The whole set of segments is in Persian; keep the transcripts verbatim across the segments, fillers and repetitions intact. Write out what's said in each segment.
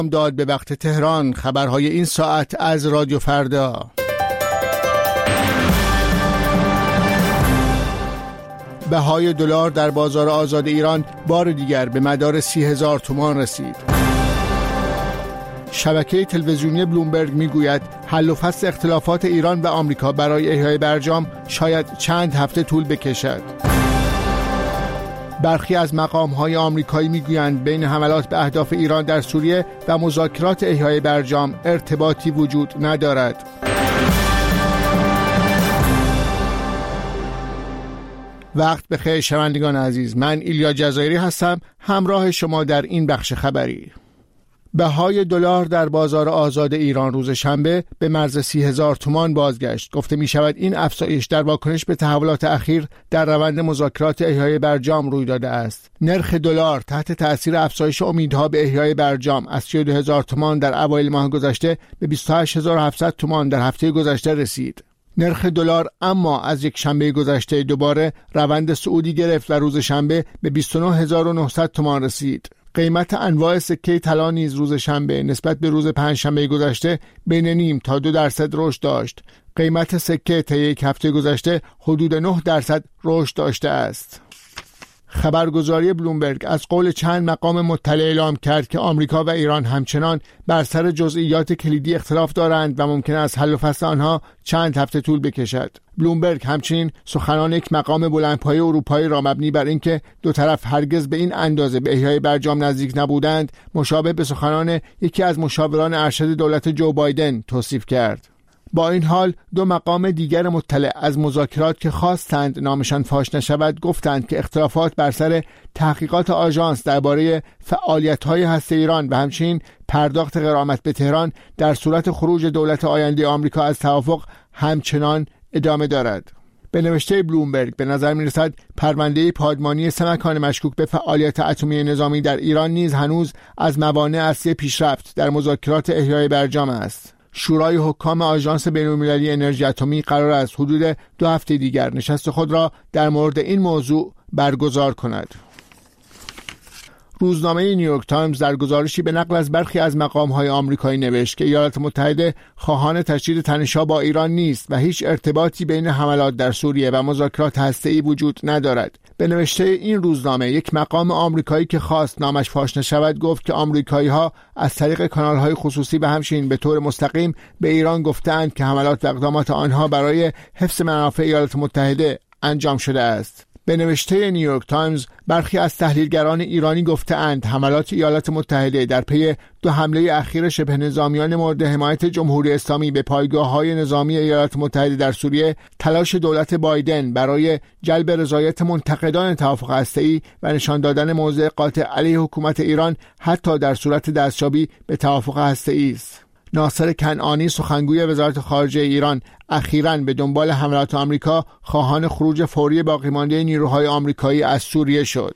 داد به وقت تهران. خبرهای این ساعت از رادیو فردا. بهای دلار در بازار آزاد ایران بار دیگر به مدار سی هزار تومان رسید. شبکه تلویزیونی بلومبرگ میگوید حل و فصل اختلافات ایران و آمریکا برای احیای برجام شاید چند هفته طول بکشد. برخی از مقام‌های آمریکایی میگویند بین حملات به اهداف ایران در سوریه و مذاکرات احیای برجام ارتباطی وجود ندارد. وقت بخیر شنوندگان عزیز، من ایلیا جزایری هستم همراه شما در این بخش خبری. بهای دلار در بازار آزاد ایران روز شنبه به مرز سی هزار تومان بازگشت. گفته می شود این افزایش در واکنش به تحولات اخیر در روند مذاکرات احیای برجام روی داده است. نرخ دلار تحت تأثیر افزایش امیدها به احیای برجام از سی و دو هزار تومان در اوایل ماه گذشته به بیست و هشت هزار و هفتصد تومان در هفته گذشته رسید. نرخ دلار اما از یک شنبه گذشته دوباره روند صعودی گرفت و روز شنبه به بیست و نه هزار و نهصد تومان رسید. قیمت انواع سکه طلا نیز روز شنبه نسبت به روز پنجشنبه گذشته بین نیم تا دو درصد رشد داشت. قیمت سکه طی یک هفته گذشته حدود نه درصد رشد داشته است. خبرگزاری بلومبرگ از قول چند مقام مطلع اعلام کرد که آمریکا و ایران همچنان بر سر جزئیات کلیدی اختلاف دارند و ممکن است حل و فصل آنها چند هفته طول بکشد. بلومبرگ همچنین سخنان یک مقام بلندپایه اروپایی را مبنی بر اینکه دو طرف هرگز به این اندازه به احیای برجام نزدیک نبودند مشابه به سخنان یکی از مشاوران ارشد دولت جو بایدن توصیف کرد. با این حال دو مقام دیگر مطلع از مذاکرات که خواستند نامشان فاش نشود گفتند که اختلافات بر سر تحقیقات آژانس درباره فعالیت‌های هسته ایران و همچنین پرداخت غرامت به تهران در صورت خروج دولت آینده آمریکا از توافق همچنان ادامه دارد. به نوشته بلومبرگ به نظر می‌رسد پرونده پادمانی سه مکان مشکوک به فعالیت اتمی نظامی در ایران نیز هنوز از موانع اصلی پیشرفت در مذاکرات احیای برجام است. شورای حکام آژانس بین‌المللی انرژی اتمی قرار است حدود دو هفته دیگر نشست خود را در مورد این موضوع برگزار کند. روزنامه نیویورک تایمز در گزارشی به نقل از برخی از مقام‌های آمریکایی نوشت که ایالات متحده خواهان تشدید تنش‌ها با ایران نیست و هیچ ارتباطی بین حملات در سوریه و مذاکرات هسته‌ای وجود ندارد. به نوشته این روزنامه یک مقام آمریکایی که خواست نامش فاش نشود گفت که آمریکایی‌ها از طریق کانال‌های خصوصی و همچنین به طور مستقیم به ایران گفتند که حملات و اقدامات آنها برای حفظ منافع ایالات متحده انجام شده است. به نوشته نیویورک تایمز برخی از تحلیلگران ایرانی گفته‌اند حملات ایالات متحده در پی دو حمله اخیر شبه نظامیان مورد حمایت جمهوری اسلامی به پایگاه‌های نظامی ایالات متحده در سوریه تلاش دولت بایدن برای جلب رضایت منتقدان توافق هسته‌ای و نشان دادن موضع قاطع علیه حکومت ایران حتی در صورت دستیابی به توافق هسته‌ای است. ناصر کنعانی سخنگوی وزارت خارجه ایران اخیراً به دنبال حملات آمریکا خواهان خروج فوری باقیمانده نیروهای آمریکایی از سوریه شد.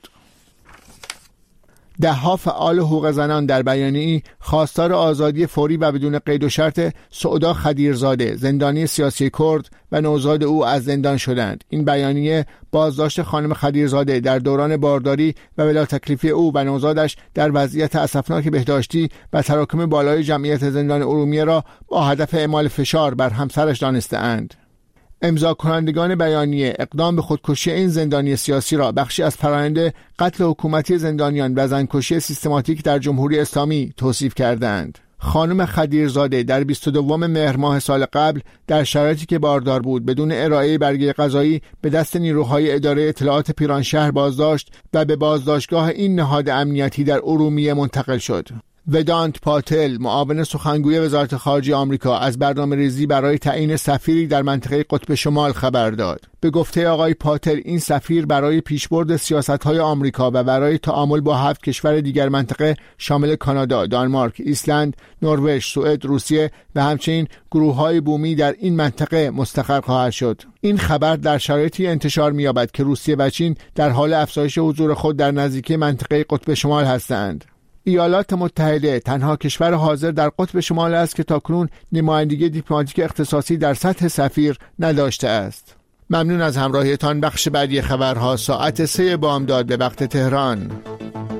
ده‌ها فعال حقوق زنان در بیانیه‌ای خواستار آزادی فوری و بدون قید و شرط سعدا خدیرزاده زندانی سیاسی کرد و نوزاد او از زندان شدند. این بیانیه بازداشت خانم خدیرزاده در دوران بارداری و بلا تکلیفی او و نوزادش در وضعیت اسفناک بهداشتی و تراکم بالای جمعیت زندان ارومیه را با هدف اعمال فشار بر همسرش دانسته‌اند. امضا کنندگان بیانیه اقدام به خودکشی این زندانی سیاسی را بخشی از فرآیند قتل حکومتی زندانیان و زنکشی سیستماتیک در جمهوری اسلامی توصیف کردند. خانم خدیرزاده در بیست و دوم مهر ماه سال قبل در شرایطی که باردار بود بدون ارائه برگه قضایی به دست نیروهای اداره اطلاعات پیرانشهر بازداشت و به بازداشتگاه این نهاد امنیتی در ارومیه منتقل شد. ودانت پاتل معاون سخنگوی وزارت خارجه آمریکا از برنامه‌ریزی برای تعیین سفیری در منطقه قطب شمال خبر داد. به گفته آقای پاتل این سفیر برای پیشبرد سیاست‌های آمریکا و برای تعامل با هفت کشور دیگر منطقه شامل کانادا، دانمارک، ایسلند، نروژ، سوئد، روسیه و همچنین گروه‌های بومی در این منطقه مستقر خواهد شد. این خبر در شرایطی انتشار می‌یابد که روسیه و چین در حال افزایش حضور خود در نزدیکی منطقه قطب شمال هستند. ایالات متحده تنها کشور حاضر در قطب شمال است که تاکنون نمایندگی دیپلماتیک اختصاصی در سطح سفیر نداشته است. ممنون از همراهیتان. بخش بعدی خبرها ساعت سه بامداد به وقت تهران.